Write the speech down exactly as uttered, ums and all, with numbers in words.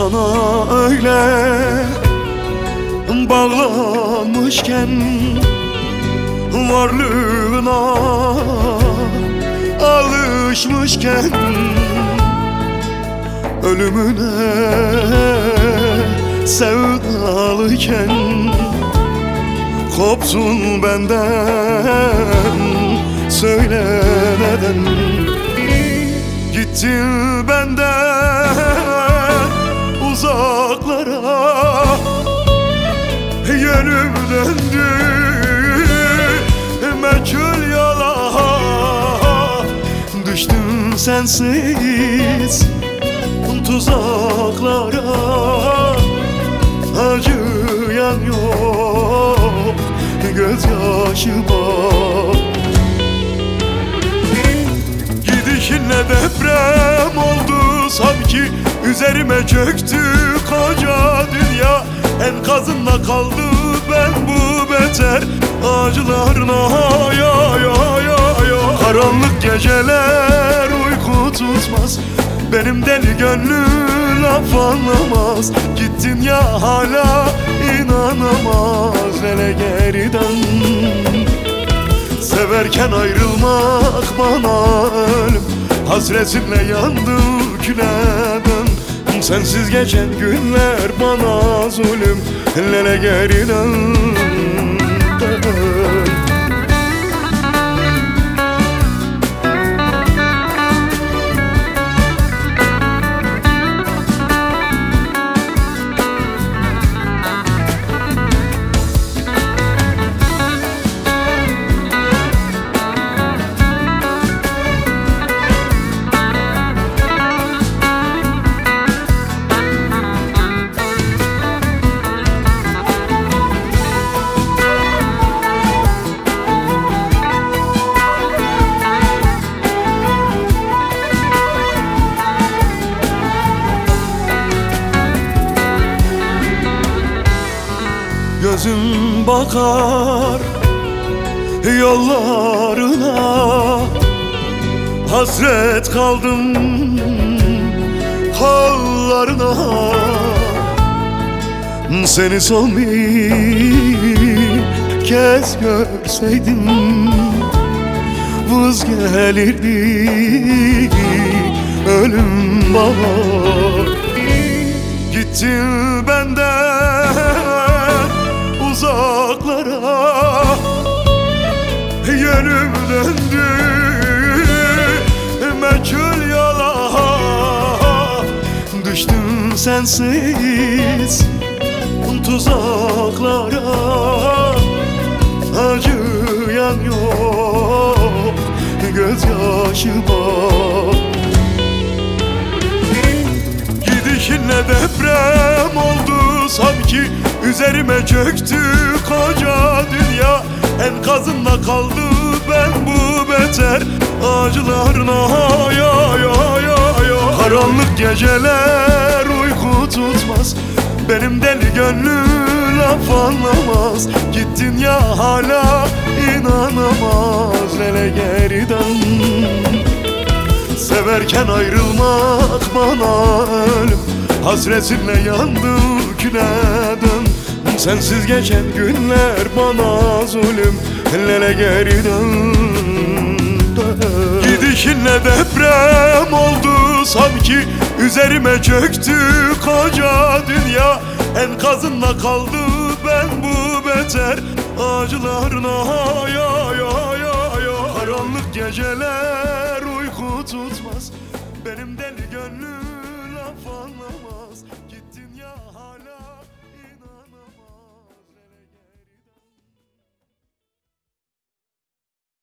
sana öyle bağlanmışken, varlığına alışmışken, ölümüne sevdalıken, kopsun benden, söyle neden gittin benden uzaklara. Yönüm döndü meçhul yola, düştüm sensiz tuzaklara. Acıyan yok gözyaşıma, gidişinle deprem oldu sanki, üzerime çöktü koca dünya. Enkazında kaldı ben bu beter acılarına, ya ya ya ya. Karanlık geceler uyku tutmaz, benim deli gönlüm laf anlamaz. Gittin ya hala inanamaz, hele geriden. Severken ayrılmak bana ölüm, hasretinle yandı küleden. Sensiz geçen günler bana zulüm, hele geriden. Gözüm bakar yollarına, hasret kaldım kollarına. Seni son bir kez görseydim, vız gelirdi ölüm bana. Gittin benden uzaklara, yönüm döndü meçhul yola. Düştüm sensiz tuzaklara, acıyan yok gözyaşıma. Gidişinle deprem oldu sanki, üzerime çöktü koca dünya. Enkazında kaldı ben bu beter acılarına, ya ya ya ya. Karanlık geceler uyku tutmaz, benim deli gönlüm laf anlamaz. Gittin ya hala inanamaz, hele geriden. Severken ayrılmak bana ölüm, hasretinle yandı küleden. Sensiz geçen günler bana zulüm, hele geriden. Gidişinle deprem oldu sanki, üzerime çöktü koca dünya. Enkazında kaldı ben bu beter acılarına, ya ya ya ya. Karanlık geceler uyku tutmaz,